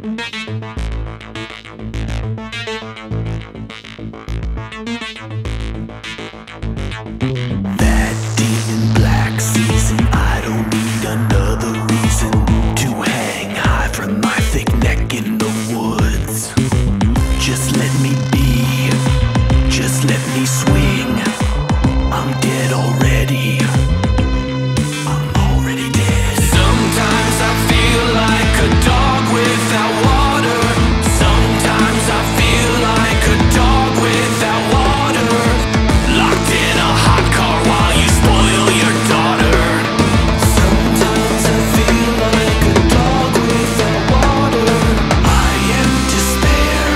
That demon black season, I don't need another reason to hang high from my thick neck in the woods. Just let me be, just let me swing. I'm dead already, I'm already dead. Sometimes I feel like a dog without water. Sometimes I feel like a dog without water. Locked in a hot car while you spoil your daughter. Sometimes I feel like a dog without water. I am despair,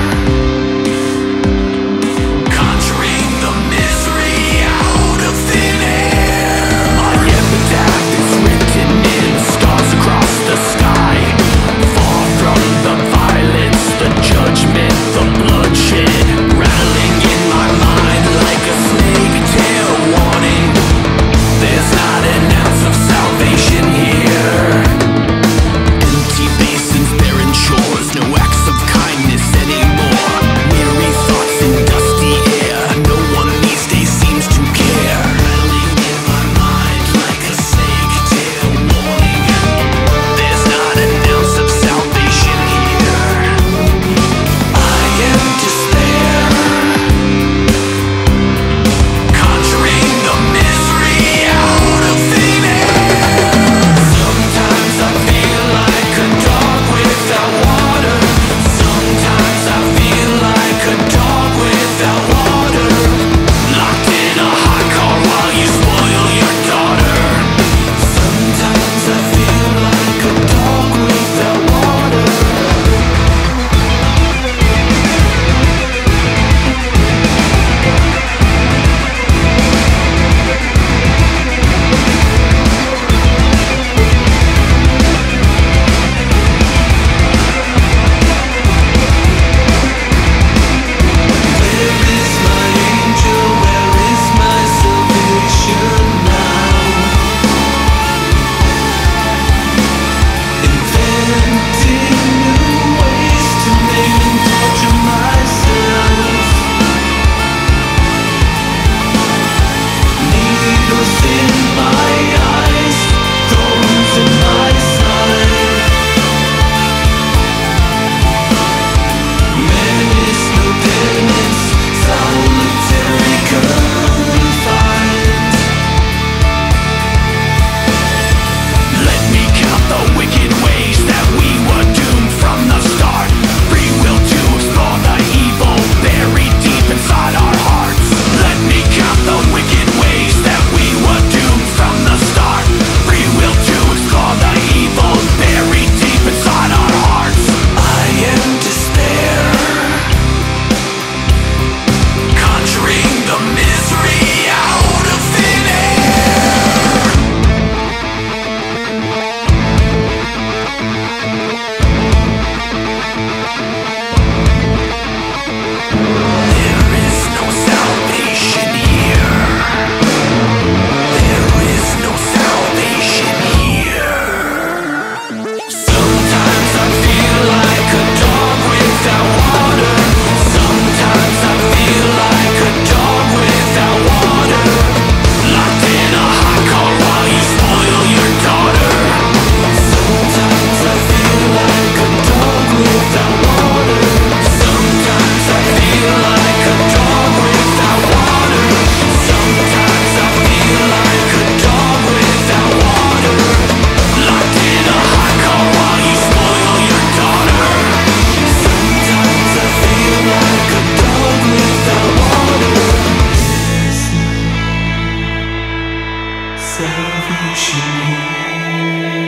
conjuring the misery out of thin air. My epitaph is written in stars across the sky. Far from the violence, the judgment, the bloodshed, rattling in my mind like a snake tail warning. There's not an ounce of salvation here. Empty basins, barren shores, no acts of kindness anymore. Weary thoughts in dusty air, no one these days seems to care. Rattling in my mind like a snake tail warning. There's not an ounce of salvation here. I am despair, conjuring the misery out of thin air. Sometimes I feel like a dog without water. Sometimes I feel like a dog without water. Locked in a hot car while you spoil your daughter. Sometimes I feel like a dog without water. Where is my angel? Where is my salvation now? Inventing new ways to make and torture myself. Needles in my eyes, thorns in my side. Menace, no penance, solitary confined. Let me count the wicked ways that we were doomed from the start. Free will to explore the evil buried deep inside our hearts. Let me count the wicked ways that we were doomed from the start. Free will to explore the evil buried deep inside our hearts. I am despair, conjuring the misery out of thin air. There is no salvation here. There is no salvation here. Sometimes I feel like a dog without water. Sometimes I feel like a dog without water. Locked in a hot car while you spoil your daughter. Sometimes I feel like a dog without water. Sometimes I feel like a dog without water. Sometimes I feel like a dog without water. Locked in a hot car while you spoil your daughter. Sometimes I feel like a dog without water. Salvation here.